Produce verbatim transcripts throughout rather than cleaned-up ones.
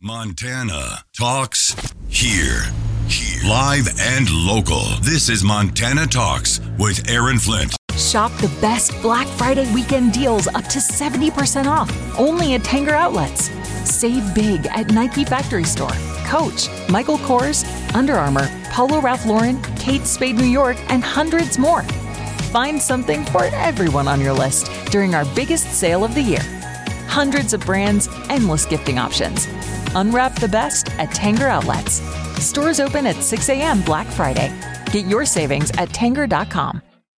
Montana Talks here. Here. Live and local. This is Montana Talks with Aaron Flint. Shop the best Black Friday weekend deals up to seventy percent off. Only at Tanger Outlets. Save big at Nike Factory Store, Coach, Michael Kors, Under Armour, Polo Ralph Lauren, Kate Spade New York, and hundreds more. Find something for everyone on your list during our biggest sale of the year. Hundreds of brands, endless gifting options. Unwrap the best at Tanger Outlets. Stores open at six a.m. Black Friday. Get your savings at Tanger dot com.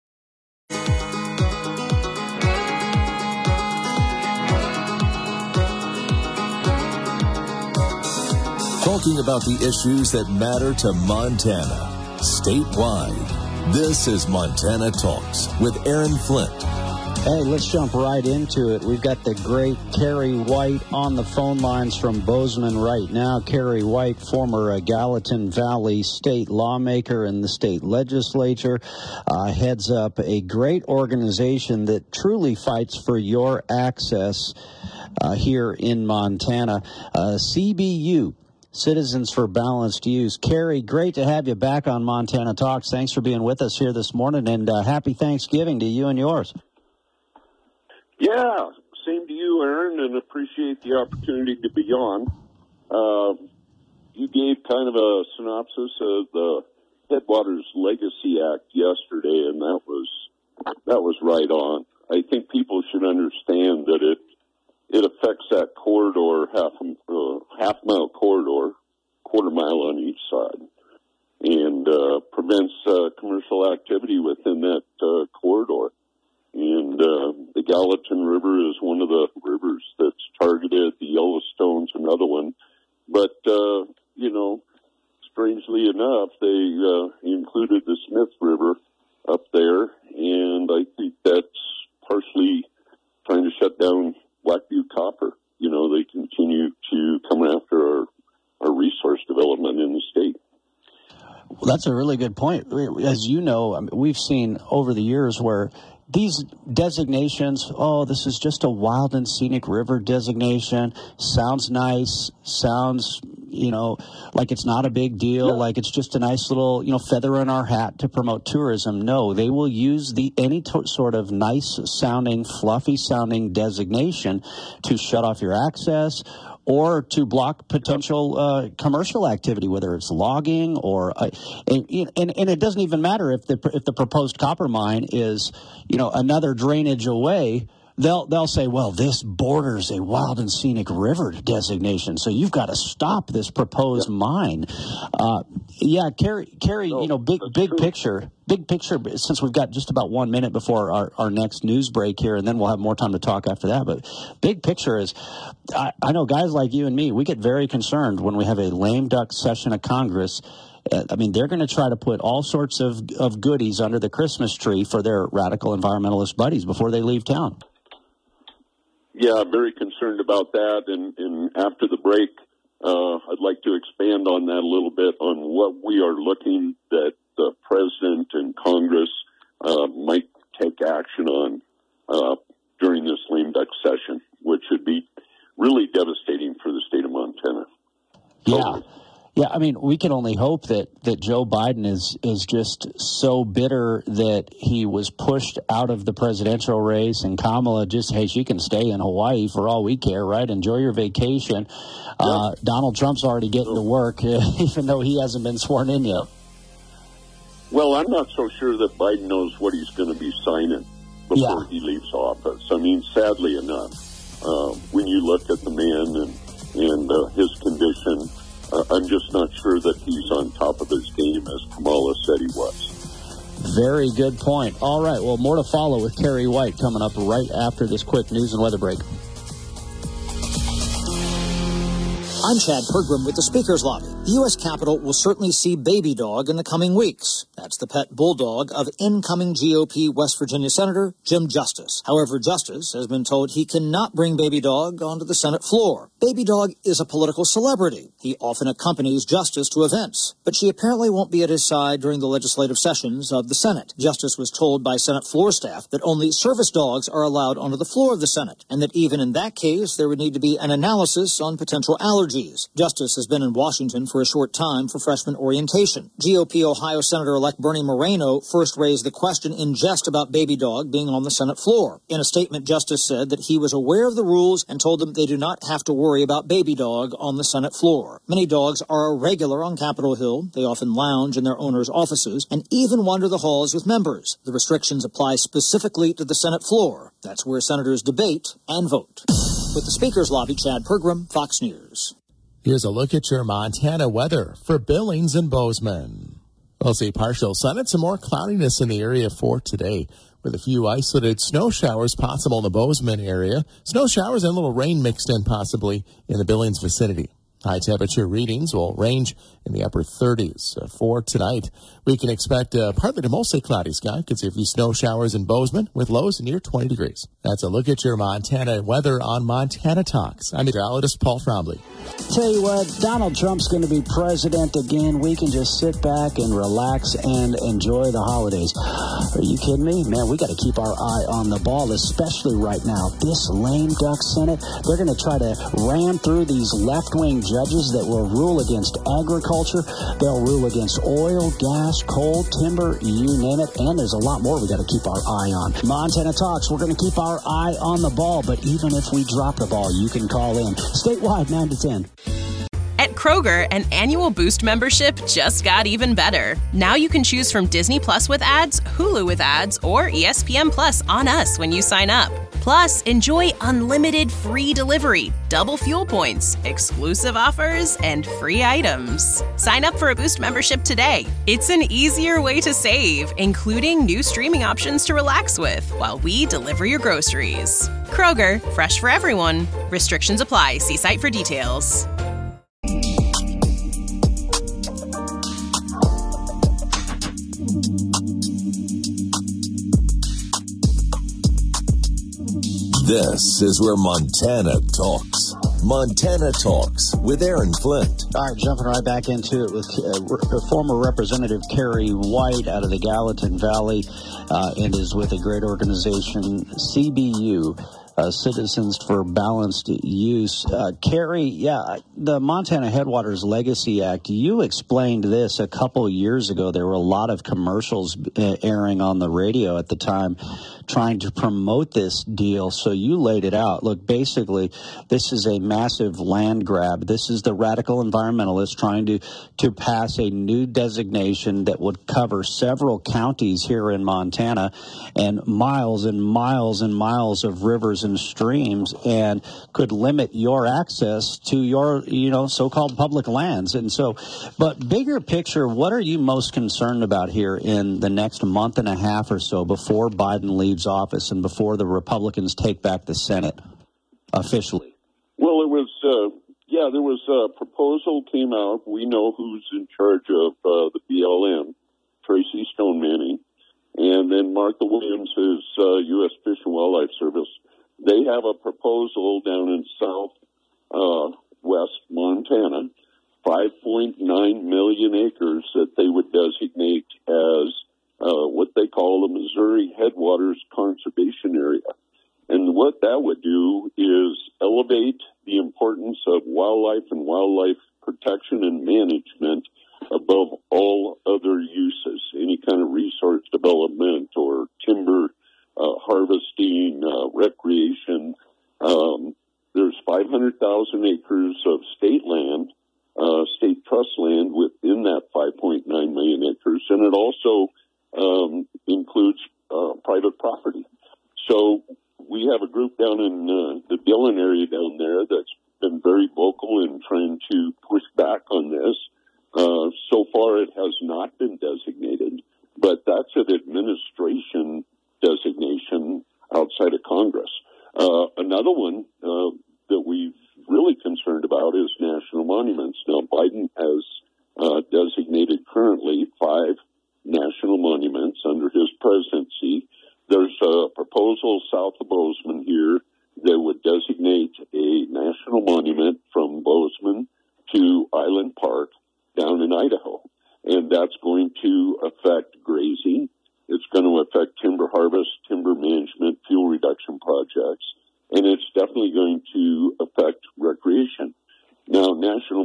Talking about the issues that matter to Montana, statewide. This is Montana Talks with Aaron Flint. Hey, let's jump right into it. We've got the great Kerry White on the phone lines from Bozeman right now. Kerry White, former uh, Gallatin Valley state lawmaker in the state legislature, uh, heads up a great organization that truly fights for your access uh, here in Montana, uh, C B U. Citizens for Balanced Use. Kerry, great to have you back on Montana Talks. Thanks for being with us here this morning, and uh, happy Thanksgiving to you and yours. Yeah, same to you, Aaron, and appreciate the opportunity to be on. Uh, you gave kind of a synopsis of the Headwaters Legacy Act yesterday, and that was that was right on. I think people should understand that it it affects that corridor, half uh, half mile corridor, quarter mile on each side, and uh, prevents uh, commercial activity within that uh, corridor. And uh, the Gallatin River is one of the rivers that's targeted. The Yellowstone's another one. But, uh, you know, strangely enough, they uh, included the Smith River up there. And I think that's partially trying to shut down Blackview Copper. You know, they continue to come after our, our resource development in the state. Well, that's a really good point. As you know, I mean, we've seen over the years where these designations, oh, this is just a wild and scenic river designation, sounds nice, sounds, you know, like it's not a big deal, yeah. like it's just a nice little, you know, feather in our hat to promote tourism. No, they will use the any to- sort of nice sounding, fluffy sounding designation to shut off your access or to block potential uh, commercial activity, whether it's logging or, uh, and, and and it doesn't even matter if the if the proposed copper mine is, you know, another drainage away. They'll they'll say, well, this borders a wild and scenic river designation, so you've got to stop this proposed yeah. mine. Uh, yeah, Kerry, Kerry, no, you know, big big true. picture, big picture. Since we've got just about one minute before our, our next news break here, and then we'll have more time to talk after that. But big picture is, I, I know guys like you and me, we get very concerned when we have a lame duck session of Congress. I mean, they're going to try to put all sorts of, of goodies under the Christmas tree for their radical environmentalist buddies before they leave town. Yeah, very concerned about that. And, and after the break, uh, I'd like to expand on that a little bit on what we are looking that the president and Congress uh, might take action on uh, during this lame duck session, which would be really devastating for the state of Montana. Yeah. Totally. Yeah, I mean, we can only hope that, that Joe Biden is, is just so bitter that he was pushed out of the presidential race, and Kamala just, hey, she can stay in Hawaii for all we care, right? Enjoy your vacation. Yeah. Uh, Donald Trump's already getting to work, even though he hasn't been sworn in yet. Well, I'm not so sure that Biden knows what he's going to be signing before yeah. he leaves office. I mean, sadly enough, uh, when you look at the man and, and uh, his condition, Uh, I'm just not sure that he's on top of his game, as Kamala said he was. Very good point. All right, well, more to follow with Kerry White coming up right after this quick news and weather break. I'm Chad Pergram with the Speaker's Lobby. The U S Capitol will certainly see Baby Dog in the coming weeks. That's the pet bulldog of incoming G O P West Virginia Senator Jim Justice. However, Justice has been told he cannot bring Baby Dog onto the Senate floor. Baby Dog is a political celebrity. He often accompanies Justice to events, but she apparently won't be at his side during the legislative sessions of the Senate. Justice was told by Senate floor staff that only service dogs are allowed onto the floor of the Senate, and that even in that case, there would need to be an analysis on potential allergies. allergies. Justice has been in Washington for a short time for freshman orientation. G O P Ohio Senator-elect Bernie Moreno first raised the question in jest about Baby Dog being on the Senate floor. In a statement, Justice said that he was aware of the rules and told them they do not have to worry about Baby Dog on the Senate floor. Many dogs are a regular on Capitol Hill. They often lounge in their owners' offices and even wander the halls with members. The restrictions apply specifically to the Senate floor. That's where senators debate and vote. With the Speaker's Lobby, Chad Pergram, Fox News. Here's a look at your Montana weather for Billings and Bozeman. We'll see partial sun and some more cloudiness in the area for today, with a few isolated snow showers possible in the Bozeman area. Snow showers and a little rain mixed in possibly in the Billings vicinity. High temperature readings will range in the upper thirties. Uh, for tonight, we can expect a partly to mostly cloudy sky. Could see a few snow showers in Bozeman with lows near twenty degrees. That's a look at your Montana weather on Montana Talks. I'm meteorologist Paul Trombley. Tell you what, Donald Trump's going to be president again. We can just sit back and relax and enjoy the holidays. Are you kidding me? Man, we got to keep our eye on the ball, especially right now. This lame duck Senate, they're going to try to ram through these left-wing judges that will rule against agriculture. They'll rule against oil, gas, coal, timber, you name it. And there's a lot more we got to keep our eye on. Montana Talks, we're going to keep our eye on the ball. But even if we drop the ball, you can call in. Statewide, nine to ten. At Kroger, an annual Boost membership just got even better. Now you can choose from Disney Plus with ads, Hulu with ads, or E S P N Plus on us when you sign up. Plus, enjoy unlimited free delivery, double fuel points, exclusive offers, and free items. Sign up for a Boost membership today. It's an easier way to save, including new streaming options to relax with while we deliver your groceries. Kroger, fresh for everyone. Restrictions apply. See site for details. This is where Montana talks. Montana Talks with Aaron Flint. All right, jumping right back into it with uh, former Representative Kerry White out of the Gallatin Valley uh, and is with a great organization, C B U. Uh, Citizens for Balanced Use. Uh, Kerry, yeah, the Montana Headwaters Legacy Act, you explained this a couple years ago. There were a lot of commercials uh, airing on the radio at the time trying to promote this deal, so you laid it out. Look, basically, this is a massive land grab. This is the radical environmentalists trying to, to pass a new designation that would cover several counties here in Montana and miles and miles and miles of rivers and streams, and could limit your access to your, you know, so-called public lands. And so, but bigger picture, what are you most concerned about here in the next month and a half or so before Biden leaves office and before the Republicans take back the Senate officially? Well, it was, uh, yeah, there was a proposal came out. We know who's in charge of uh, the B L M, Tracy Stone Manning, and then Martha Williams is uh, U S Fish and Wildlife Service. They have a proposal down in south uh, west Montana, five point nine million acres that they would designate as uh, what they call the Missouri Headwaters Conservation Area. And what that would do is elevate the importance of wildlife and wildlife protection and management above all other uses, any kind of resource development or timber Uh, harvesting, uh, recreation. Um, there's five hundred thousand acres of state land, uh, state trust land within that five point nine million acres, and it also um, includes uh, private property. So we have a group down in uh, the Dillon area down there that's been very vocal in trying to push back on this. Uh, so far, it has not been designated, but that's an administration designation outside of Congress. Uh, another one uh, that we're really concerned about is national monuments. Now, Biden has uh, designated currently five national monuments under his presidency. There's a proposal south of Bozeman here that would designate a national monument from Bozeman to Island Park down in Idaho. And that's going to affect grazing. It's going to affect timber harvest, timber management, fuel reduction projects, and it's definitely going to affect recreation. Now,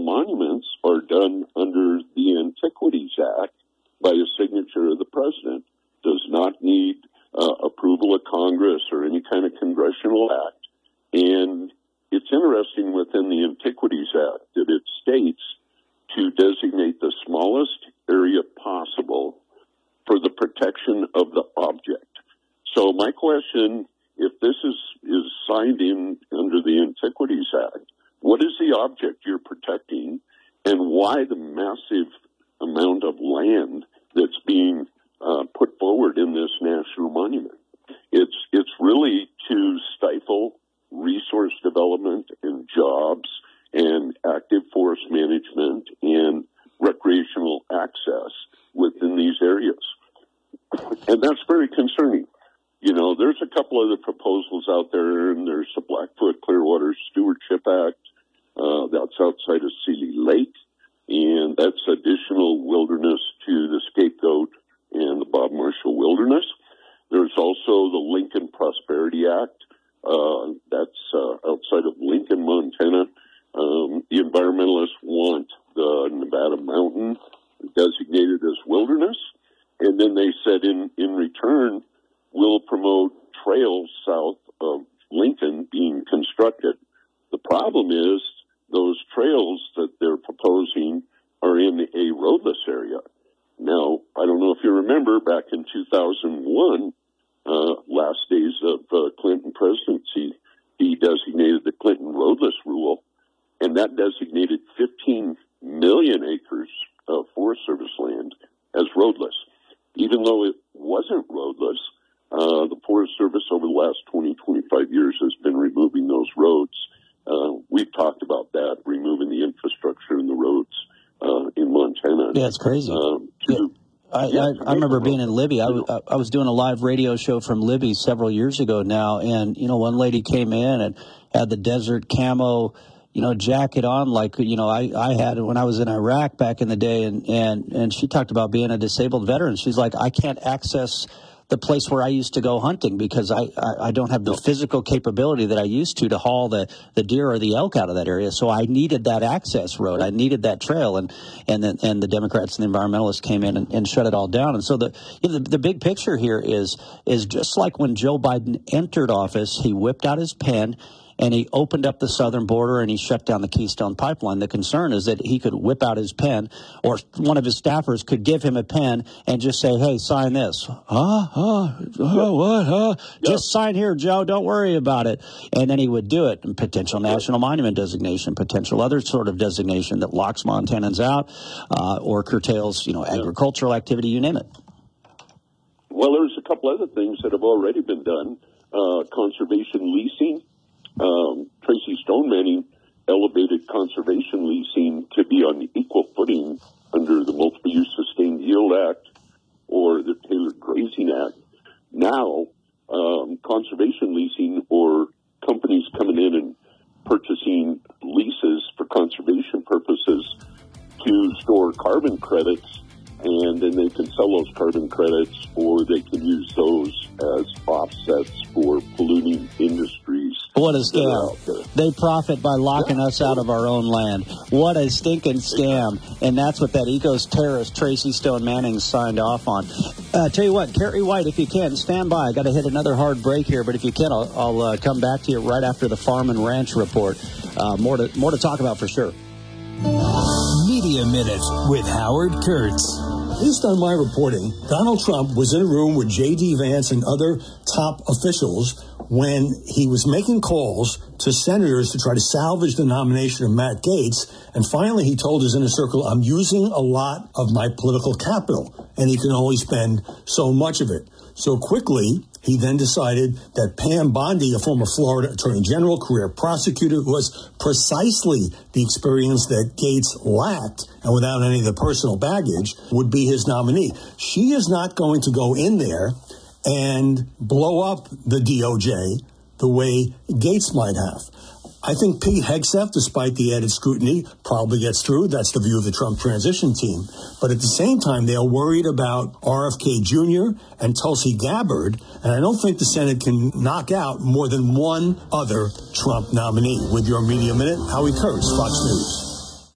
monuments are done under the Antiquities Act by a signature of the president. Does not need uh, approval of Congress or any kind of congressional act. And it's interesting within the Antiquities Act that it states to designate the smallest area possible for the protection of the object. So my question, if this is, is signed in under the Antiquities Act, what is the object you're protecting, and why the massive amount of land that's being uh, put forward in this national monument? It's, it's really to stifle resource development and jobs and active forest management and recreational access within these areas. And that's very concerning. You know, there's a couple other proposals out there, and there's the Blackfoot Clearwater Stewardship Act. Uh, that's outside of Seeley Lake, and that's additional wilderness to the Scapegoat and the Bob Marshall Wilderness. There's also the Lincoln Prosperity Act. Uh, that's uh, outside of Lincoln, Montana. Um, the environmentalists want the Nevada Mountain designated as wilderness. And then they said in, in return, we'll promote trails south of Lincoln being constructed. The problem is those trails that they're proposing are in a roadless area. Now, I don't know if you remember, back in two thousand one, uh, last days of uh, Clinton presidency, he designated the Clinton roadless rule, and that designated fifteen million acres of Forest Service land as roadless. Even though it wasn't roadless, uh, the Forest Service over the last twenty, twenty-five years has been removing those roads. Uh, we've talked about that, removing the infrastructure in the roads uh, in Montana. Yeah, it's crazy. Um, yeah. to, I, yeah, I, I remember being in Libby. I, w- I was doing a live radio show from Libby several years ago now, and, you know, one lady came in and had the desert camo, you know, jacket on like, you know, I, I had it when I was in Iraq back in the day, and, and, and she talked about being a disabled veteran. She's like, I can't access the place where I used to go hunting because I, I, I don't have the physical capability that I used to to haul the, the deer or the elk out of that area. So I needed that access road. I needed that trail. And and the, and the Democrats and the environmentalists came in and, and shut it all down. And so the, you know, the the big picture here is is just like when Joe Biden entered office, he whipped out his pen and he opened up the southern border and he shut down the Keystone Pipeline. The concern is that he could whip out his pen, or one of his staffers could give him a pen and just say, hey, sign this. Huh? Huh? Huh? What? Huh? Yeah. Just sign here, Joe. Don't worry about it. And then he would do it. And potential national monument designation, potential other sort of designation that locks Montanans out uh, or curtails, you know, agricultural activity, you name it. Well, there's a couple other things that have already been done. Uh, conservation leasing. Um, Tracy Stone Manning elevated conservation leasing to be on equal footing under the Multiple Use Sustained Yield Act or the Tailored Grazing Act. Now, um, conservation leasing, or companies coming in and purchasing leases for conservation purposes to store carbon credits, and then they can sell those carbon credits, or they can use those as offsets for polluting industries. What a scam. They profit by locking us out of our own land. What a stinking scam. And that's what that ecos terrorist Tracy Stone Manning signed off on. Uh, tell you what, Kerry White, if you can, stand by. I got to hit another hard break here, but if you can, I'll, I'll uh, come back to you right after the Farm and Ranch report. Uh, more to more to talk about for sure. Media Minute with Howard Kurtz. Based on my reporting, Donald Trump was in a room with J D. Vance and other top officials when he was making calls to senators to try to salvage the nomination of Matt Gaetz. And finally, he told his inner circle, I'm using a lot of my political capital, and he can only spend so much of it. So quickly, he then decided that Pam Bondi, a former Florida Attorney General, career prosecutor, who has precisely the experience that Gaetz lacked, and without any of the personal baggage, would be his nominee. She is not going to go in there and blow up the D O J the way Gaetz might have. I think Pete Hegseth, despite the added scrutiny, probably gets through. That's the view of the Trump transition team. But at the same time, they are worried about R F K Junior and Tulsi Gabbard, and I don't think the Senate can knock out more than one other Trump nominee. With your Media Minute, Howie Kurtz, Fox News.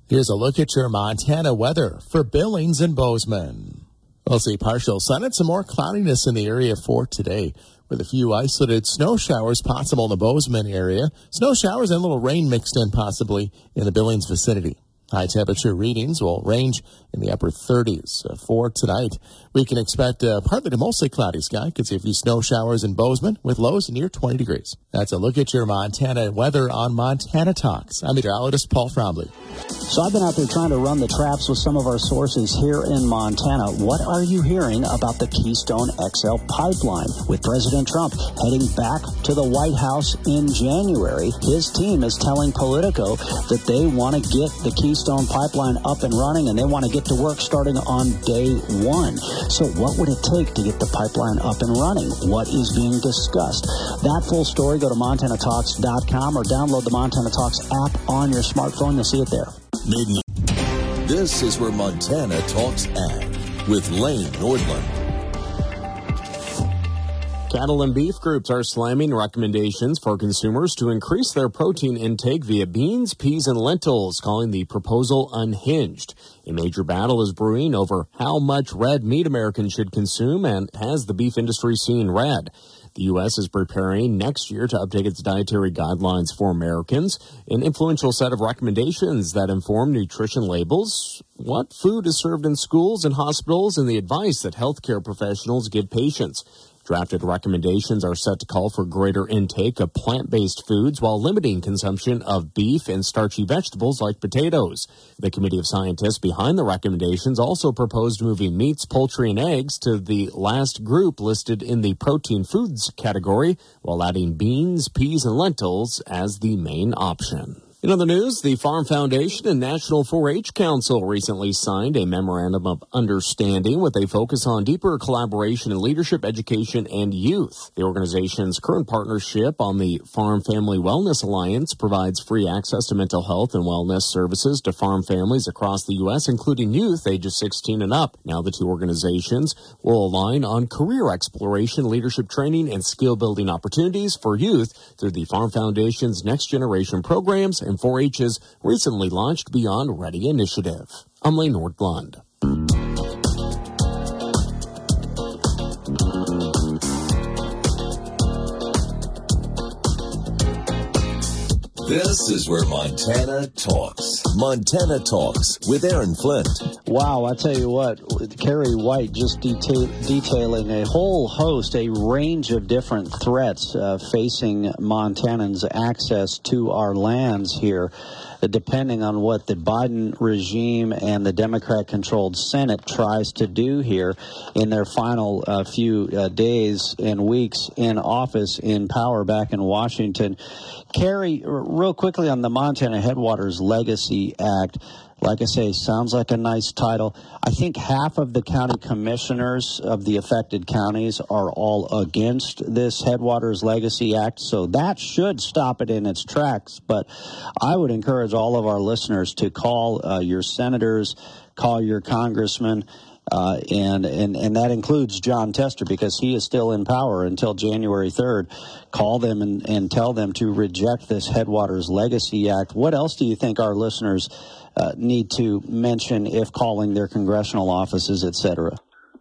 Here's a look at your Montana weather for Billings and Bozeman. We'll see partial sun and some more cloudiness in the area for today, with a few isolated snow showers possible in the Bozeman area. Snow showers and a little rain mixed in possibly in the Billings vicinity. High temperature readings will range in the upper thirties. Uh, for tonight, we can expect uh, partly to mostly cloudy sky. Could see a few snow showers in Bozeman with lows near twenty degrees. That's a look at your Montana weather on Montana Talks. I'm meteorologist Paul Frombley. So I've been out there trying to run the traps with some of our sources here in Montana. What are you hearing about the Keystone X L pipeline? With President Trump heading back to the White House in January, his team is telling Politico that they want to get the Keystone pipeline up and running, and they want to get to work starting on day one. So what would it take to get the pipeline up and running? What is being discussed? That full story, go to montana talks dot com or download the Montana Talks app on your smartphone. You'll see it there. This is where Montana Talks Ag with Lane Nordlund. Cattle and beef groups are slamming recommendations for consumers to increase their protein intake via beans, peas, and lentils, calling the proposal unhinged. A major battle is brewing over how much red meat Americans should consume, and has the beef industry seen red? The U S is preparing next year to update its dietary guidelines for Americans, an influential set of recommendations that inform nutrition labels, what food is served in schools and hospitals, and the advice that healthcare professionals give patients. Drafted recommendations are set to call for greater intake of plant-based foods while limiting consumption of beef and starchy vegetables like potatoes. The committee of scientists behind the recommendations also proposed moving meats, poultry, and eggs to the last group listed in the protein foods category, while adding beans, peas, and lentils as the main option. In other news, the Farm Foundation and National four H Council recently signed a memorandum of understanding with a focus on deeper collaboration in leadership, education, and youth. The organization's current partnership on the Farm Family Wellness Alliance provides free access to mental health and wellness services to farm families across the U S, including youth ages sixteen and up. Now the two organizations will align on career exploration, leadership training, and skill-building opportunities for youth through the Farm Foundation's Next Generation programs and four H's recently launched Beyond Ready initiative. I'm Lane Nordlund. This is where Montana talks. Montana Talks with Aaron Flint. Wow, I tell you what, Carrie White just detail, detailing a whole host, a range of different threats uh, facing Montanans' access to our lands here, uh, depending on what the Biden regime and the Democrat-controlled Senate tries to do here in their final uh, few uh, days and weeks in office, in power back in Washington. Carrie, real quickly on the Montana Headwaters Legacy Act, like I say, sounds like a nice title. I think half of the county commissioners of the affected counties are all against this Headwaters Legacy Act, so that should stop it in its tracks. But I would encourage all of our listeners to call uh, your senators, call your congressmen, Uh, and, and, and that includes Jon Tester, because he is still in power until January third. Call them and, and tell them to reject this Headwaters Legacy Act. What else do you think our listeners uh, need to mention if calling their congressional offices, et cetera?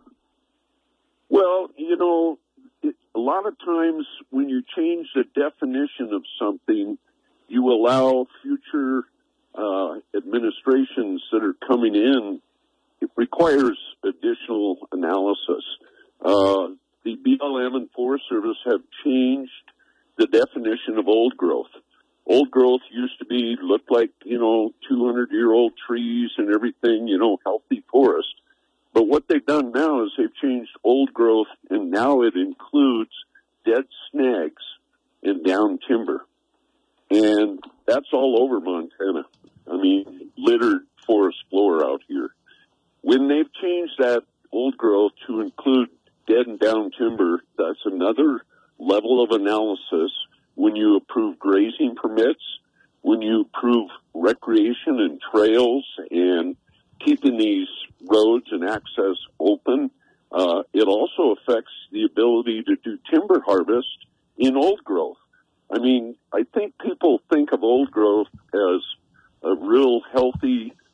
Well, you know, it, a lot of times when you change the definition of something, you allow future uh, administrations that are coming in. It requires additional analysis. Uh, the B L M and Forest Service have changed the definition of old growth. Old growth used to be, looked like, you know, two hundred year old trees and everything, you know, healthy forest. But what they've done now is they've changed old growth, and now it includes dead snags and down timber. And that's all over Montana. I mean, littered forest floor out here. When they've changed that old growth to include dead and down timber, that's another level of analysis when you approve grazing permits, when you approve recreation and trails and keeping these roads and access open. Uh, it also affects the ability to do timber harvest in old growth. I mean, I think people think of old growth as a real healthy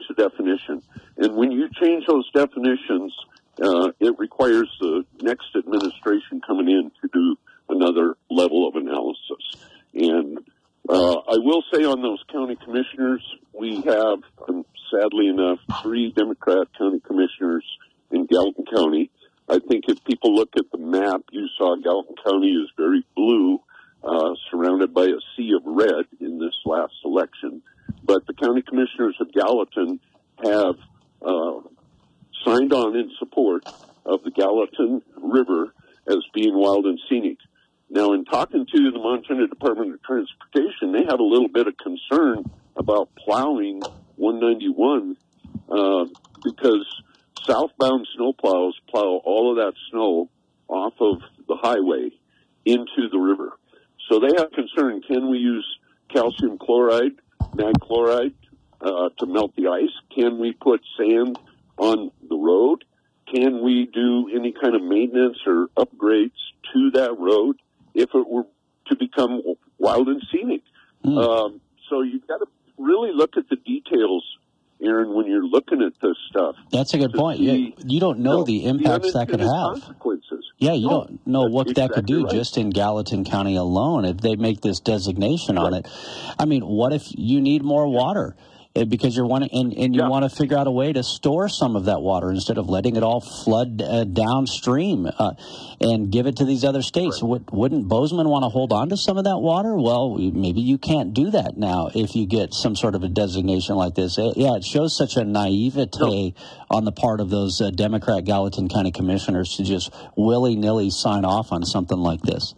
change the definition. And when you change those definitions, uh, it requires the next administration coming in to do another level of analysis. And uh, I will say on those county commissioners, we have, um, sadly enough, three Democrat county commissioners in Gallatin County. I think if people look at the map, you saw Gallatin County is very blue, uh, surrounded by a sea of red in this last election. But the county commissioners of Gallatin have uh, signed on in support of the Gallatin River as being wild and scenic. Now, in talking to the Montana Department of Transportation, they have a little bit of concern about plowing one ninety-one uh, because southbound snowplows plow all of that snow off of the highway into the river. So they have concern, can we use calcium chloride, mag chloride uh, to melt the ice? Can we put sand on the road? Can we do any kind of maintenance or upgrades to that road if it were to become wild and scenic? Mm. Um, so you've got to really look at the details, Aaron, when you're looking at this stuff. That's a good point. See, yeah, you don't know no, the impacts the that could have. Consequences. Yeah, you no, don't know what exactly that could do right. just in Gallatin County alone if they make this designation right. on it. I mean, what if you need more water? Because you're wanting, and, and you yeah. want to figure out a way to store some of that water instead of letting it all flood uh, downstream uh, and give it to these other states. Right. Would, wouldn't Bozeman want to hold on to some of that water? Well, maybe you can't do that now if you get some sort of a designation like this. It, yeah, it shows such a naivete no. on the part of those uh, Democrat Gallatin County commissioners to just willy-nilly sign off on something like this.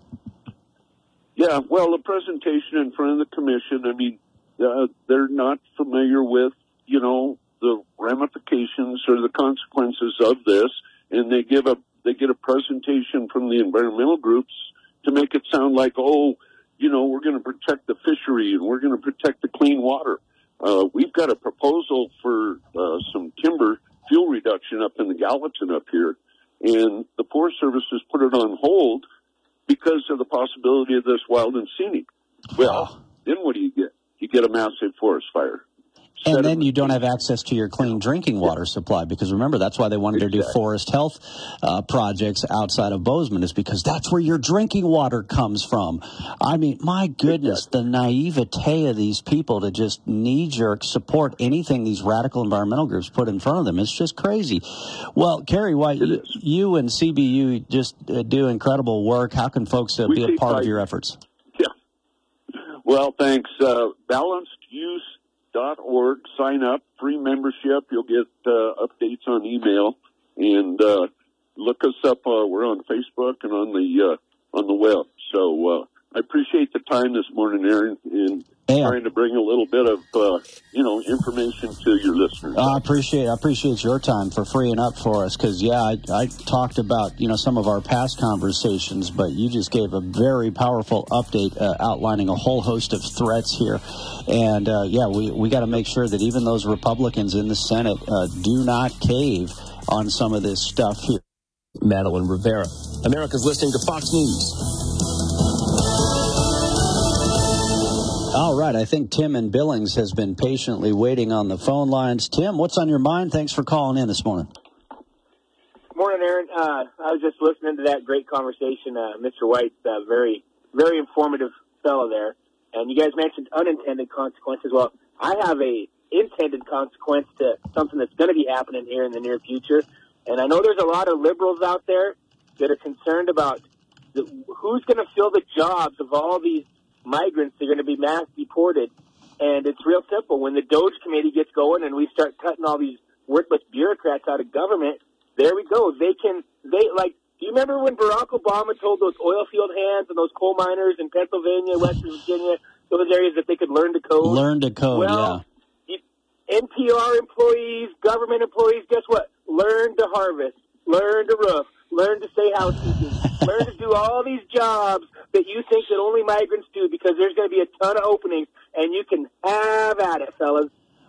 Yeah, well, the presentation in front of the commission, I mean, Uh, they're not familiar with, you know, the ramifications or the consequences of this, and they give a they get a presentation from the environmental groups to make it sound like, oh, you know, we're going to protect the fishery and we're going to protect the clean water. Uh, we've got a proposal for uh, some timber fuel reduction up in the Gallatin up here, and the Forest Service has put it on hold because of the possibility of this wild and scenic. Well, wow. Then what do you get? You get a massive forest fire. And then you don't have access to your clean drinking water supply, because remember, that's why they wanted exactly. to do forest health uh, projects outside of Bozeman, is because that's where your drinking water comes from. I mean, my goodness, exactly. the naivete of these people to just knee-jerk support anything these radical environmental groups put in front of them. It's just crazy. Well, Kerry White, you, you and C B U just uh, do incredible work. How can folks uh, be a part of your efforts? Well, thanks. Uh, balanced use dot org. Sign up. Free membership. You'll get uh, updates on email. And uh, look us up. Uh, we're on Facebook and on the uh, on the web. So uh, I appreciate the time this morning, Aaron, and yeah. trying to bring a little bit of uh, you know information to your listeners. I appreciate I appreciate your time for freeing up for us, because yeah, I, I talked about you know some of our past conversations, but you just gave a very powerful update uh, outlining a whole host of threats here, and uh, yeah, we we got to make sure that even those Republicans in the Senate uh, do not cave on some of this stuff here. Madeline Rivera, America's listening to Fox News. All right, I think Tim in Billings has been patiently waiting on the phone lines. Tim, what's on your mind? Thanks for calling in this morning. Morning, Aaron. Uh, I was just listening to that great conversation. Uh, Mister White's a very, very informative fellow there. And you guys mentioned unintended consequences. Well, I have a intended consequence to something that's going to be happening here in the near future. And I know there's a lot of liberals out there that are concerned about the, who's going to fill the jobs of all these migrants that are going to be mass deported. And it's real simple. When the DOGE committee gets going and we start cutting all these worthless bureaucrats out of government, there we go. They can, they like, do you remember when Barack Obama told those oil field hands and those coal miners in Pennsylvania, West Virginia, those areas that they could learn to code? Learn to code, well, yeah. N P R employees, government employees, guess what? Learn to harvest, learn to roof, learn to stay housekeeping, learn to do all these jobs that you think that only migrants do, because there's going to be a ton of openings, and you can have at it, fellas.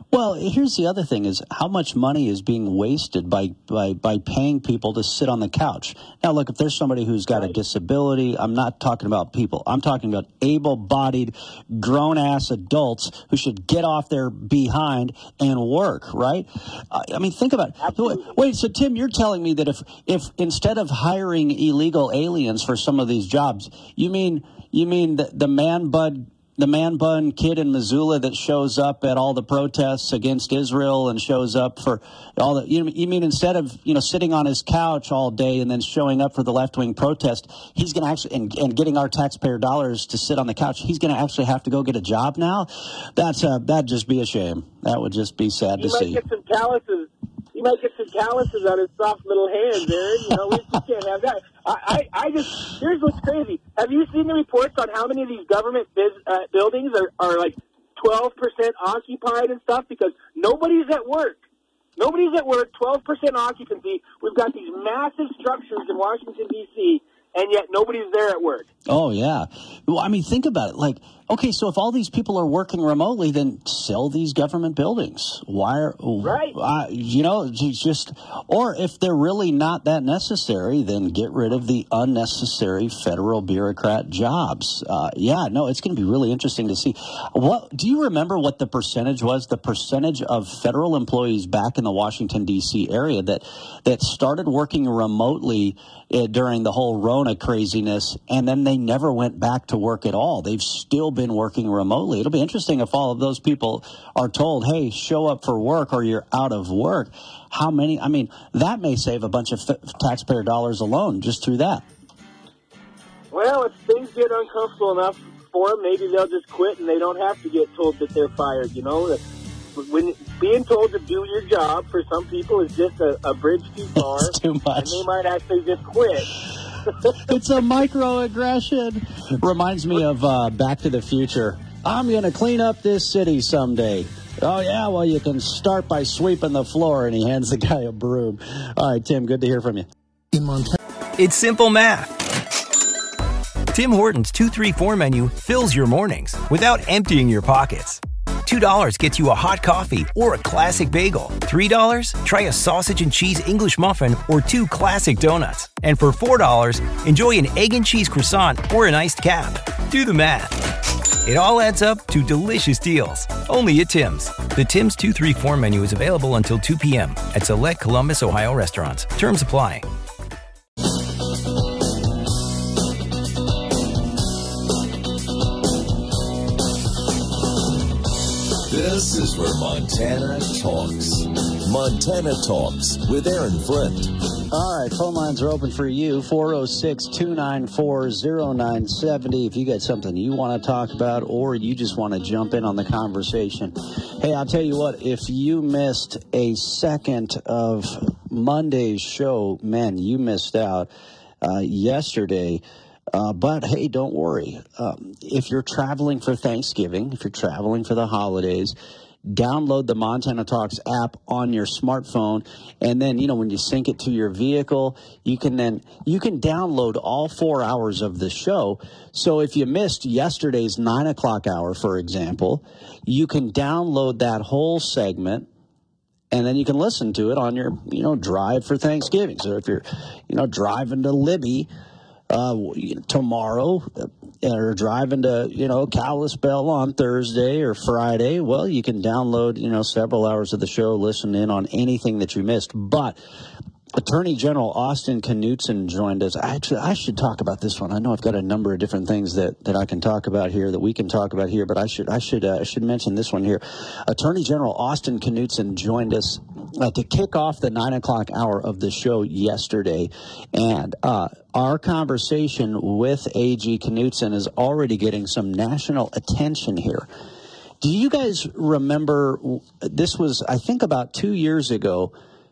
Well, here's the other thing is how much money is being wasted by, by, by paying people to sit on the couch. Now, look, if there's somebody who's got a disability, I'm not talking about people. I'm talking about able-bodied, grown-ass adults who should get off their behind and work, right? I mean, think about it. Absolutely. Wait, so, Tim, you're telling me that if, if instead of hiring illegal aliens for some of these jobs, you mean you mean the, the man-bud The man bun kid in Missoula that shows up at all the protests against Israel and shows up for all the, you, you mean instead of, you know, sitting on his couch all day and then showing up for the left wing protest, he's going to actually, and, and getting our taxpayer dollars to sit on the couch, he's going to actually have to go get a job now? That's uh, that'd just be a shame. That would just be sad you to see. Might get some calluses. You might get some calluses on his soft little hands, Aaron. You know, we just can't have that. I, I, I just, here's what's crazy. Have you seen the reports on how many of these government biz, uh, buildings are, are like twelve percent occupied and stuff? Because nobody's at work. Nobody's at work, twelve percent occupancy. We've got these massive structures in Washington, D C, and yet nobody's there at work. Oh, yeah. Well, I mean, think about it. Like, okay, so if all these people are working remotely, then sell these government buildings. Why are, right. Uh, you know, just, or if they're really not that necessary, then get rid of the unnecessary federal bureaucrat jobs. Uh, yeah, no, it's going to be really interesting to see. What do you remember what the percentage was, the percentage of federal employees back in the Washington, D C area that, that started working remotely uh, during the whole Rona craziness, and then they never went back to work at all? They've still been working remotely. It'll be interesting if all of those people are told, hey, show up for work or you're out of work. How many? I mean, that may save a bunch of f- taxpayer dollars alone just through that. Well, if things get uncomfortable enough for them, maybe they'll just quit and they don't have to get told that they're fired. You know, when being told to do your job for some people is just a, a bridge too far. It's too much. And they might actually just quit. It's a microaggression. Reminds me of uh, Back to the Future. I'm going to clean up this city someday. Oh, yeah, well, you can start by sweeping the floor, and he hands the guy a broom. All right, Tim, good to hear from you. In Montana. It's simple math. Tim Hortons two three four menu fills your mornings without emptying your pockets. two dollars gets you a hot coffee or a classic bagel. three dollars, try a sausage and cheese English muffin or two classic donuts. And for four dollars, enjoy an egg and cheese croissant or an iced cap. Do the math. It all adds up to delicious deals. Only at Tim's. The Tim's two three four menu is available until two p.m. at select Columbus, Ohio restaurants. Terms apply. This is where Montana talks. Montana Talks with Aaron Flint. All right, phone lines are open for you, four oh six, two nine four, oh nine seven oh. If you got something you want to talk about or you just want to jump in on the conversation. Hey, I'll tell you what, if you missed a second of Monday's show, man, you missed out uh, yesterday. Uh, but, hey, don't worry. Um, if you're traveling for Thanksgiving, if you're traveling for the holidays, download the Montana Talks app on your smartphone. And then, you know, when you sync it to your vehicle, you can then you can download all four hours of the show. So if you missed yesterday's nine o'clock hour, for example, you can download that whole segment. And then you can listen to it on your, you know, drive for Thanksgiving. So if you're, you know, driving to Libby, Uh, tomorrow, uh, or driving to, you know, Kalispell on Thursday or Friday, well, you can download, you know, several hours of the show, listen in on anything that you missed. But Attorney General Austin Knudsen joined us. Actually, I should talk about this one. I know I've got a number of different things that, that I can talk about here, that we can talk about here, but I should I should uh, I should mention this one here. Attorney General Austin Knudsen joined us uh, to kick off the nine o'clock hour of the show yesterday, and uh, our conversation with A G Knudsen is already getting some national attention here. Do you guys remember? This was, I think, about two years ago.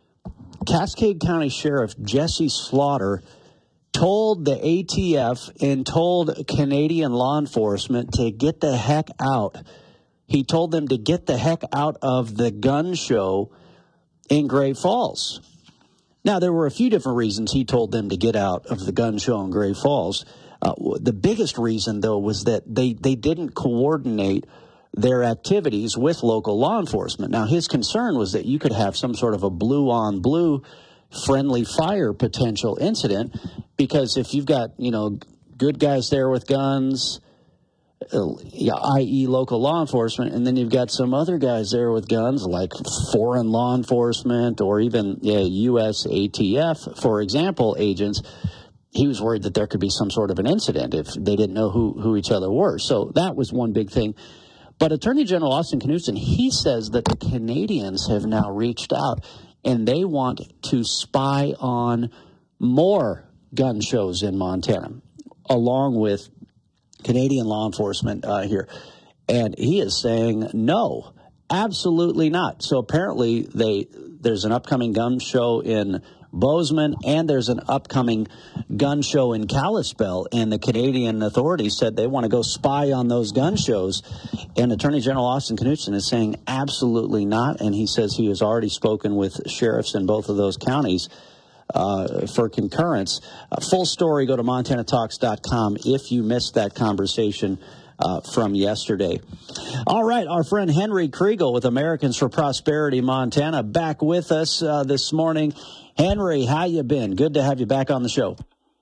Cascade County Sheriff Jesse Slaughter told the A T F and told Canadian law enforcement to get the heck out. He told them to get the heck out of the gun show in Great Falls. Now, there were a few different reasons he told them to get out of the gun show in Great Falls. Uh, the biggest reason, though, was that they, they didn't coordinate their activities with local law enforcement. Now, his concern was that you could have some sort of a blue-on-blue friendly fire potential incident, because if you've got, you know, good guys there with guns, uh, yeah, that is local law enforcement, and then you've got some other guys there with guns like foreign law enforcement or even yeah, U S A T F, for example, agents, he was worried that there could be some sort of an incident if they didn't know who, who each other were. So that was one big thing. But Attorney General Austin Knudsen, he says that the Canadians have now reached out and they want to spy on more gun shows in Montana, along with Canadian law enforcement uh, here. And he is saying, no, absolutely not. So apparently they there's an upcoming gun show in Bozeman, and there's an upcoming gun show in Kalispell, and the Canadian authorities said they want to go spy on those gun shows. And Attorney General Austin Knudsen is saying absolutely not, and he says he has already spoken with sheriffs in both of those counties uh, for concurrence. Uh, full story, go to montana talks dot com if you missed that conversation Uh, from yesterday. All right, our friend Henry Kriegel with Americans for Prosperity Montana back with us uh, this morning. Henry, how you been? Good to have you back on the show.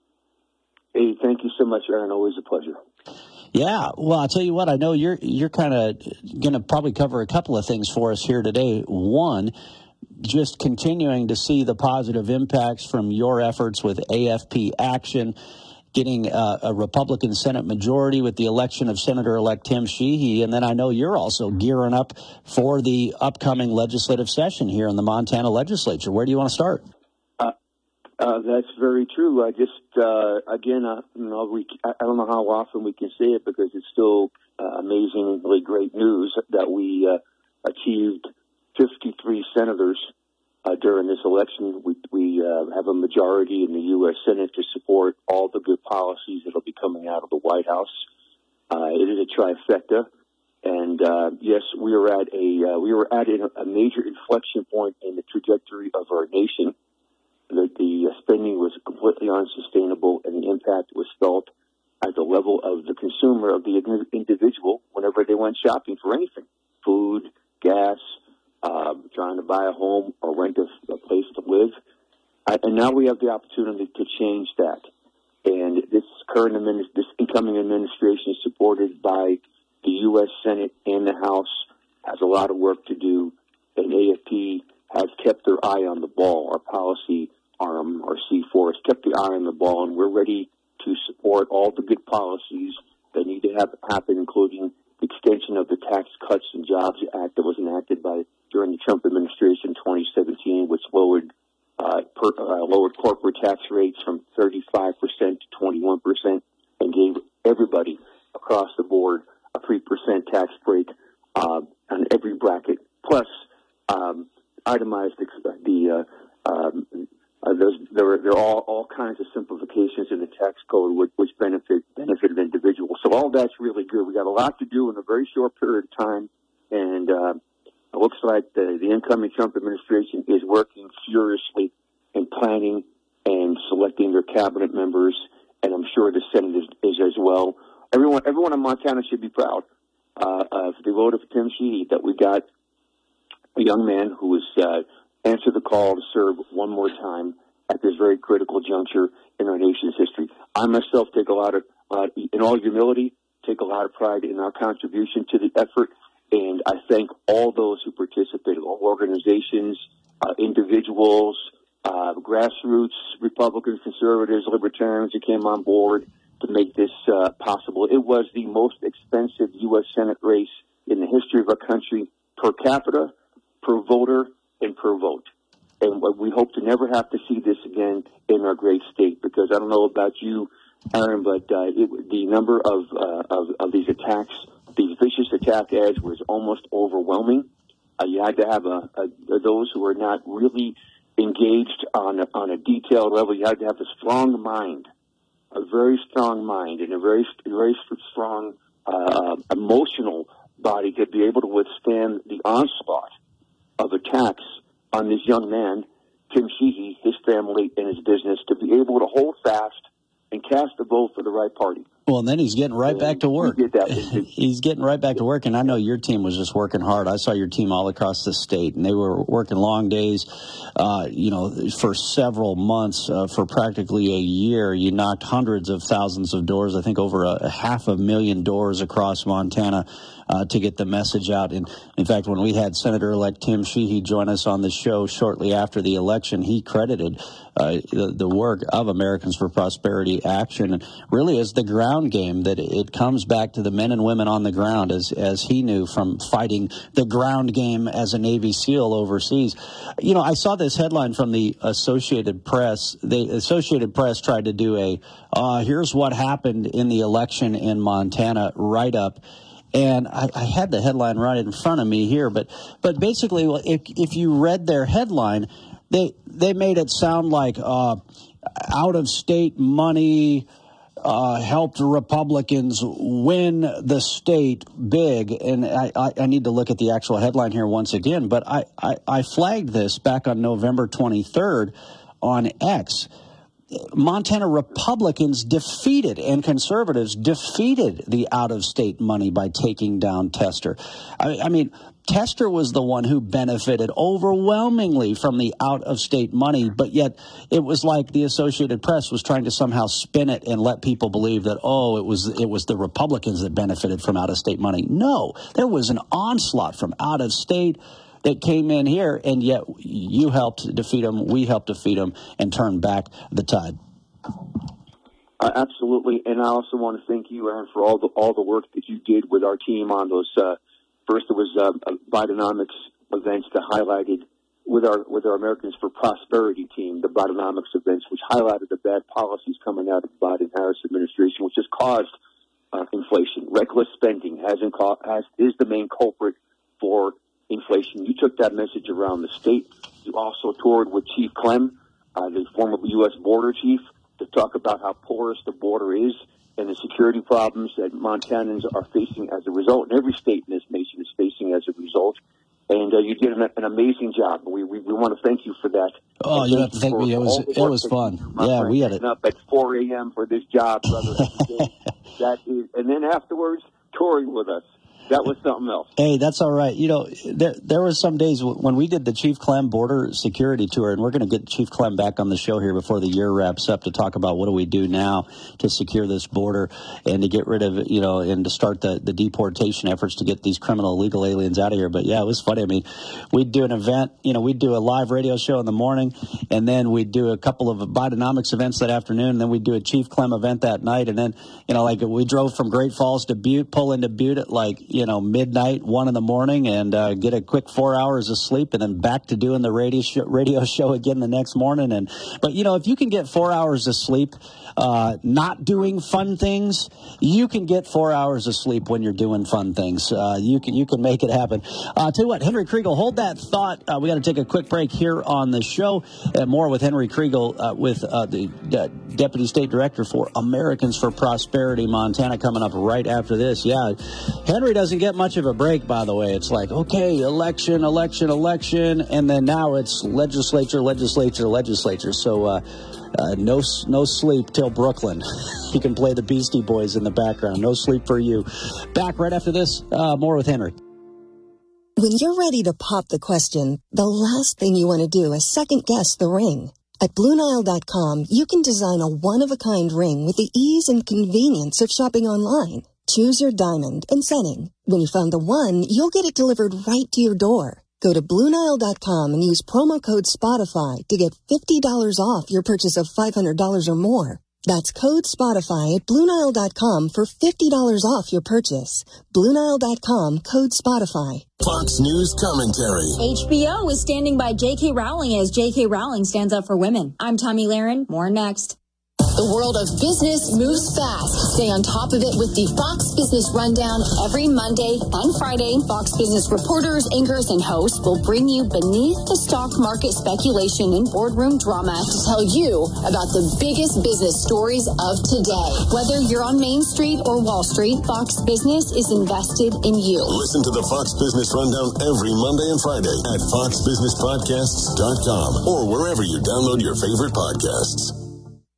Hey, thank you so much, Aaron. Always a pleasure. Yeah, well, I'll tell you what, I know you're you're kind of going to probably cover a couple of things for us here today. One, just continuing to see the positive impacts from your efforts with A F P Action, getting uh, a Republican Senate majority with the election of Senator-elect Tim Sheehy. And then I know you're also gearing up for the upcoming legislative session here in the Montana legislature. Where do you want to start? Uh, uh, that's very true. I just, uh, again, uh, you know, we, I don't know how often we can say it because it's still uh, amazingly great news that we uh, achieved fifty-three senators Uh, during this election. We, we uh, have a majority in the U S Senate to support all the good policies that will be coming out of the White House. Uh, it is a trifecta, and uh, yes, we are at a uh, we were at a, a major inflection point in the trajectory of our nation. That the spending was completely unsustainable, and the impact was felt at the level of the consumer, of the individual, whenever they went shopping for anything: food, gas, Uh, trying to buy a home or rent a, a place to live. Uh, and now we have the opportunity to change that. And this current administ- this incoming administration, supported by the U S Senate and the House, has a lot of work to do. And A F P has kept their eye on the ball. Our policy arm, our C four, has kept the eye on the ball, and we're ready to support all the good policies that need to have happen, including the extension of the Tax Cuts and Jobs Act that was enacted by during the Trump administration in twenty seventeen, which lowered uh, per, uh, lowered corporate tax rates from thirty-five percent to twenty-one percent and gave everybody across the board a three percent tax break uh, on every bracket. Plus, um, itemized the, the uh, um, uh, there's, there are there are all, all kinds of simplifications in the tax code which, which benefit benefit individuals. So all that's really good. We got a lot to do in a very short period of time, and uh, it looks like the, the incoming Trump administration is working furiously in planning and selecting their cabinet members, and I'm sure the Senate is, is as well. Everyone, everyone in Montana should be proud uh, of the vote of Tim Sheehy, that we got a young man who has uh, answered the call to serve one more time at this very critical juncture in our nation's history. I myself take a lot of, uh, in all humility, take a lot of pride in our contribution to the effort. And I thank all those who participated, all organizations, uh, individuals, uh, grassroots, Republicans, conservatives, libertarians who came on board to make this uh, possible. It was the most expensive U S Senate race in the history of our country, per capita, per voter, and per vote. And we hope to never have to see this again in our great state, because I don't know about you, Aaron, but uh, it, the number of, uh, of of these attacks, these vicious attack ads, was almost overwhelming. Uh, you had to have a, a, those who are not really engaged on a, on a detailed level. You had to have a strong mind, a very strong mind, and a very very strong uh, emotional body to be able to withstand the onslaught of attacks on this young man, Tim Sheehy, his family, and his business, to be able to hold fast and cast a vote for the right party. Well, and then he's getting right back to work. Did that. He's getting right back to work, and I know your team was just working hard. I saw your team all across the state, and they were working long days, uh, you know, for several months, uh, for practically a year. You knocked hundreds of thousands of doors, I think over a, a half a million doors across Montana uh, to get the message out. And in fact, when we had Senator-elect Tim Sheehy join us on the show shortly after the election, he credited uh, the, the work of Americans for Prosperity Action, and really as the ground game, that it comes back to the men and women on the ground, as as he knew from fighting the ground game as a Navy SEAL overseas. You know, I saw this headline from the Associated Press. The Associated Press tried to do a uh, here's what happened in the election in Montana write-up. And I, I had the headline right in front of me here, but but basically, if if you read their headline, they they made it sound like uh, out-of-state money uh, helped Republicans win the state big. And I, I, I need to look at the actual headline here once again, but I, I, I flagged this back on November twenty-third on X. Montana Republicans defeated and conservatives defeated the out-of-state money by taking down Tester. I, I mean, Tester was the one who benefited overwhelmingly from the out-of-state money, but yet it was like the Associated Press was trying to somehow spin it and let people believe that, oh, it was it was the Republicans that benefited from out-of-state money. No, there was an onslaught from out-of-state that came in here, and yet you helped defeat them, we helped defeat them, and turn back the tide. Uh, absolutely, and I also want to thank you, Aaron, for all the all the work that you did with our team on those. Uh, first, it was uh, Bidenomics events that highlighted with our with our Americans for Prosperity team, the Bidenomics events, which highlighted the bad policies coming out of the Biden-Harris administration, which has caused uh, inflation. Reckless spending hasn't ca- has is the main culprit for inflation. You took that message around the state. You also toured with Chief Clem, uh, the former U S border chief, to talk about how porous the border is and the security problems that Montanans are facing as a result, and every state in this nation is facing as a result. And uh, you did an, an amazing job. We, we we want to thank you for that. Oh, you have to thank me. It was it was fun. Yeah, we had it up at four a.m. for this job, brother. That is, and then afterwards, touring with us. That was something else. Hey, that's all right. You know, there there was some days when we did the Chief Clem border security tour, and we're going to get Chief Clem back on the show here before the year wraps up to talk about what do we do now to secure this border and to get rid of, you know, and to start the, the deportation efforts to get these criminal illegal aliens out of here. But yeah, it was funny. I mean, we'd do an event, you know, we'd do a live radio show in the morning, and then we'd do a couple of Bidenomics events that afternoon, and then we'd do a Chief Clem event that night. And then, you know, like we drove from Great Falls to Butte, pull into Butte at like, you know, midnight, one in the morning, and uh, get a quick four hours of sleep, and then back to doing the radio show, radio show again the next morning. And but you know, if you can get four hours of sleep, uh, not doing fun things, you can get four hours of sleep when you're doing fun things. Uh, you can you can make it happen. Uh, tell you what, Henry Kriegel, hold that thought. Uh, we got to take a quick break here on the show. And more with Henry Kriegel, uh, with uh, the uh, Deputy State Director for Americans for Prosperity Montana, coming up right after this. Yeah, Henry doesn't get much of a break, by the way. It's like, okay, election, election, election, and then now it's legislature, legislature, legislature. So uh, uh, no no sleep till Brooklyn. You can play the Beastie Boys in the background. No sleep for you. Back right after this. Uh, more with Henry. When you're ready to pop the question, the last thing you want to do is second-guess the ring. At Blue Nile dot com, you can design a one-of-a-kind ring with the ease and convenience of shopping online. Choose your diamond and setting. When you found the one, you'll get it delivered right to your door. Go to Blue Nile dot com and use promo code Spotify to get fifty dollars off your purchase of five hundred dollars or more. That's code Spotify at Blue Nile dot com for fifty dollars off your purchase. Blue Nile dot com, code Spotify. Fox News commentary. H B O is standing by J K. Rowling as J K. Rowling stands up for women. I'm Tommy Lahren. More next. The world of business moves fast. Stay on top of it with the Fox Business Rundown every Monday and Friday. Fox Business reporters, anchors, and hosts will bring you beneath the stock market speculation and boardroom drama to tell you about the biggest business stories of today. Whether you're on Main Street or Wall Street, Fox Business is invested in you. Listen to the Fox Business Rundown every Monday and Friday at fox business podcasts dot com or wherever you download your favorite podcasts.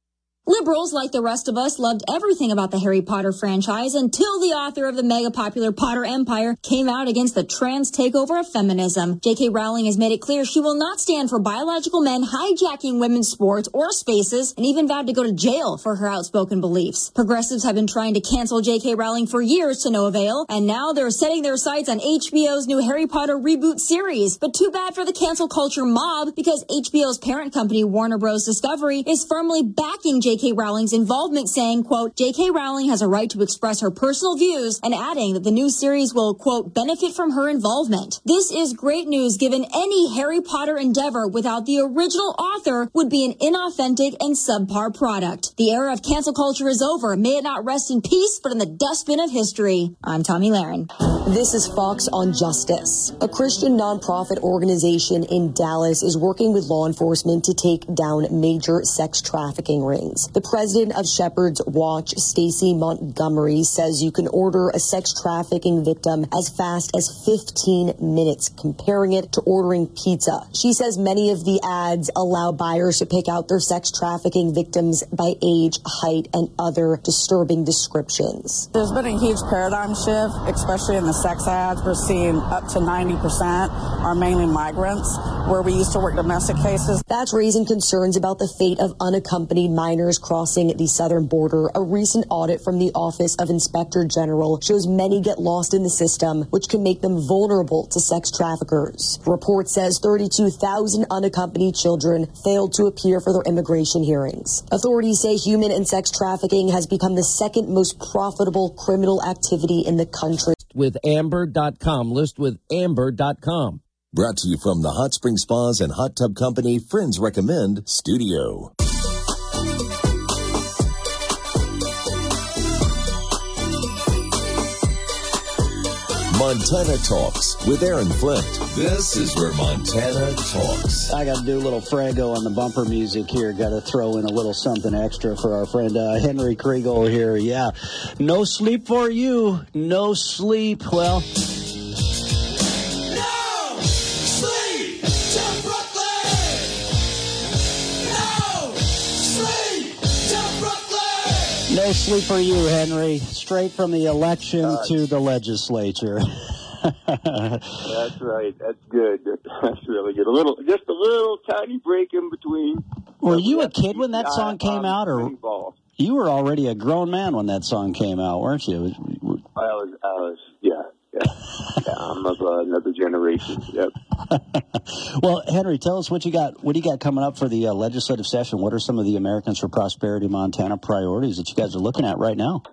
Liberals, like the rest of us, loved everything about the Harry Potter franchise until the author of the mega popular Potter Empire came out against the trans takeover of feminism. J K. Rowling has made it clear she will not stand for biological men hijacking women's sports or spaces, and even vowed to go to jail for her outspoken beliefs. Progressives have been trying to cancel J K. Rowling for years to no avail, and now they're setting their sights on H B O's new Harry Potter reboot series. But too bad for the cancel culture mob, because H B O's parent company, Warner Bros. Discovery, is firmly backing J K. Rowling's involvement, saying, quote, J K. Rowling has a right to express her personal views, and adding that the new series will, quote, benefit from her involvement. This is great news, given any Harry Potter endeavor without the original author would be an inauthentic and subpar product. The era of cancel culture is over. May it not rest in peace, but in the dustbin of history. I'm Tommy Lahren. This is Fox on Justice. A Christian nonprofit organization in Dallas is working with law enforcement to take down major sex trafficking rings. The president of Shepherd's Watch, Stacey Montgomery, says you can order a sex trafficking victim as fast as fifteen minutes, comparing it to ordering pizza. She says many of the ads allow buyers to pick out their sex trafficking victims by age, height, and other disturbing descriptions. There's been a huge paradigm shift, especially in the sex ads. We're seeing up to ninety percent are mainly migrants, where we used to work domestic cases. That's raising concerns about the fate of unaccompanied minors crossing the southern border. A recent audit from the Office of Inspector General shows many get lost in the system, which can make them vulnerable to sex traffickers. The report says thirty-two thousand unaccompanied children failed to appear for their immigration hearings. Authorities say human and sex trafficking has become the second most profitable criminal activity in the country. With Amber dot com. List with Amber dot com. Brought to you from the Hot Spring Spas and Hot Tub Company Friends Recommend Studio. Montana Talks with Aaron Flint. This is where Montana talks. I got to do a little Frago on the bumper music here. Got to throw in a little something extra for our friend uh, Henry Kriegel here. Yeah. No sleep for you. No sleep. Well... No sleep for you, Henry. Straight from the election uh, to the legislature. That's right. That's good. That's really good. A little, just a little tiny break in between. Were you a kid when that song came out, or you were already a grown man when that song came out, weren't you? I was. I was. Yeah. Yeah. yeah I'm of uh, another generation. Yep. Well, Henry, tell us what you got. What do you got coming up for the uh, legislative session? What are some of the Americans for Prosperity Montana priorities that you guys are looking at right now?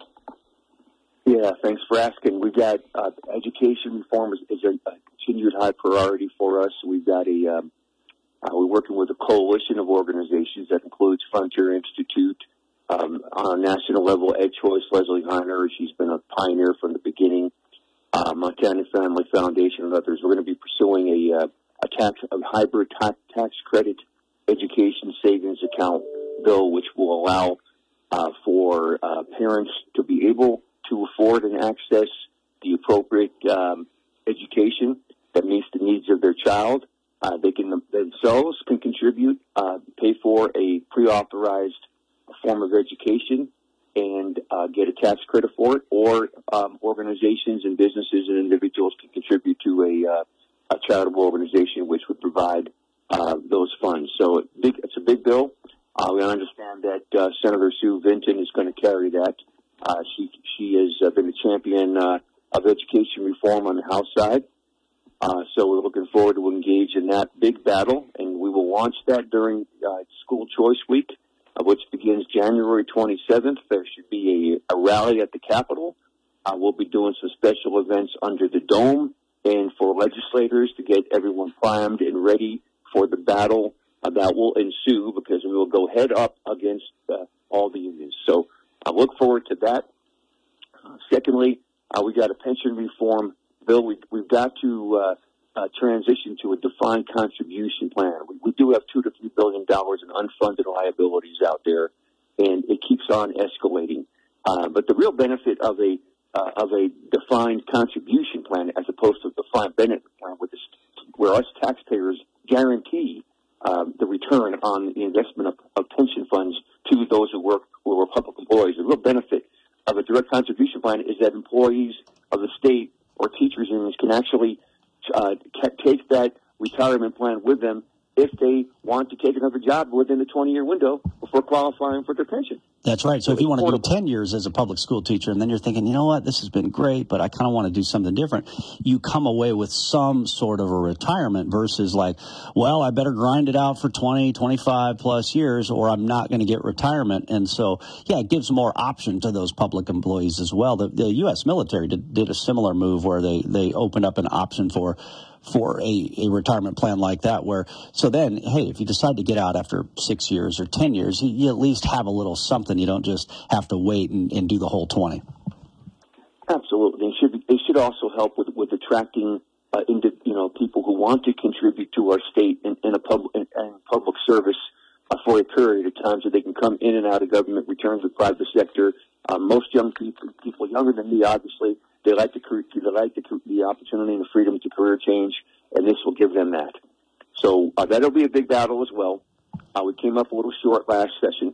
Yeah, thanks for asking. We've got uh, education reform is, is a, a continued high priority for us. We've got a um, uh, we're working with a coalition of organizations that includes Frontier Institute. Um, on a national level, Ed Choice, Leslie Heiner, she's been a pioneer from the beginning. Uh, Montana Family Foundation and others. We're going to be pursuing a, uh, a tax, a hybrid tax, tax credit education savings account bill, which will allow uh, for uh, parents to be able to afford and access the appropriate um, education that meets the needs of their child. Uh, they can themselves can contribute, uh, pay for a pre-authorized form of education, and uh, get a tax credit for it, or um, organizations and businesses and individuals can contribute to a, uh, a charitable organization which would provide uh, those funds. So big, it's a big bill. Uh, we understand that uh, Senator Sue Vinton is going to carry that. Uh, she she has uh, been a champion uh, of education reform on the House side. Uh, so we're looking forward to engage in that big battle, and we will launch that during uh, School Choice Week, which begins January twenty-seventh. There should be a, a rally at the Capitol. Uh, we'll be doing some special events under the dome and for legislators to get everyone primed and ready for the battle uh, that will ensue, because we will go head up against uh, all the unions. So I look forward to that. Uh, secondly, uh, we got a pension reform bill. We, we've got to uh, uh, transition to a defined contribution plan. We, we do have two to three billion dollars in unfunded liabilities out there, and it keeps on escalating. Uh, but the real benefit of a uh, of a defined contribution plan, as opposed to a defined benefit plan, where, this, where us taxpayers guarantee uh, the return on the investment of, of pension funds to those who work actually uh, take that retirement plan with them if they want to take another job within the twenty-year window before qualifying for their pension. That's right. So if you want to do ten years as a public school teacher and then you're thinking, you know what, this has been great, but I kind of want to do something different, you come away with some sort of a retirement versus like, well, I better grind it out for twenty, twenty-five plus years or I'm not going to get retirement. And so, yeah, it gives more option to those public employees as well. The, the U S military did, did a similar move where they, they opened up an option for for a, a retirement plan like that where, so then, hey, if you decide to get out after six years or ten years, you, you at least have a little something. You don't just have to wait and, and do the whole twenty. Absolutely. They should, be, they should also help with, with attracting uh, into, you know, people who want to contribute to our state in, in a public, in, in public service uh, for a period of time so they can come in and out of government, return to the private sector. Uh, most young people, people younger than me, obviously, They like the they like the, the opportunity and the freedom to career change, and this will give them that. So uh, that'll be a big battle as well. Uh, we came up a little short last session.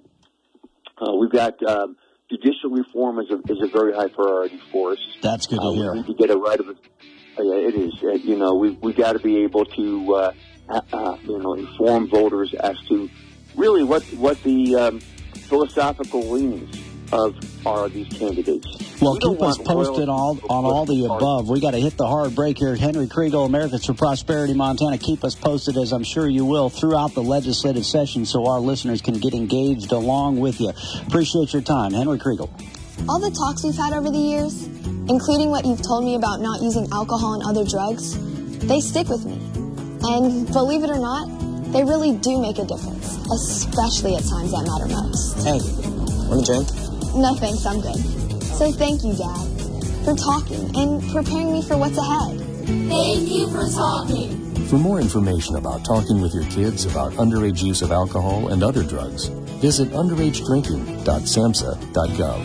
Uh, we've got um, judicial reform is a, is a very high priority for us. That's good to uh, hear. We need to get it right. Of it. Uh, yeah, it is. Uh, you know, we we got to be able to uh, uh, you know inform voters as to really what what the um, philosophical leanings of are these candidates. Well, we keep us posted all, on all the above. We got to hit the hard break here. Henry Kriegel, Americans for Prosperity, Montana. Keep us posted, as I'm sure you will, throughout the legislative session so our listeners can get engaged along with you. Appreciate your time. Henry Kriegel. All the talks we've had over the years, including what you've told me about not using alcohol and other drugs, they stick with me. And believe it or not, they really do make a difference, especially at times that matter most. Hey, want a drink? No thanks, I'm good. So thank you, Dad, for talking and preparing me for what's ahead. Thank you for talking. For more information about talking with your kids about underage use of alcohol and other drugs, visit underage drinking dot samhsa dot gov.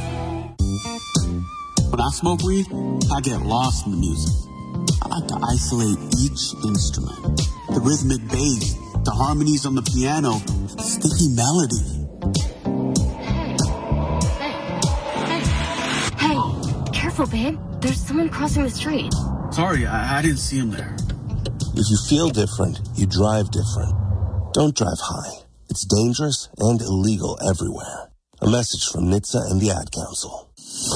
When I smoke weed, I get lost in the music. I like to isolate each instrument. The rhythmic bass, the harmonies on the piano, the sticky melody. Careful, babe. There's someone crossing the street. Sorry, I, I didn't see him there. If you feel different, you drive different. Don't drive high. It's dangerous and illegal everywhere. A message from N H T S A and the Ad Council.